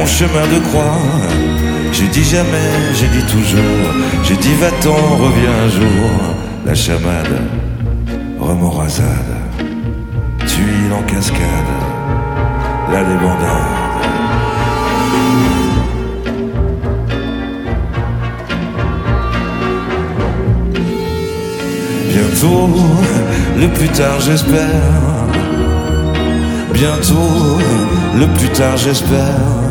chemin de croix. J'ai dit jamais, j'ai dit toujours. J'ai dit va-t'en, reviens un jour. La chamade, remorasade, tuile en cascade, la débandade. Bientôt, le plus tard j'espère. Bientôt, le plus tard j'espère.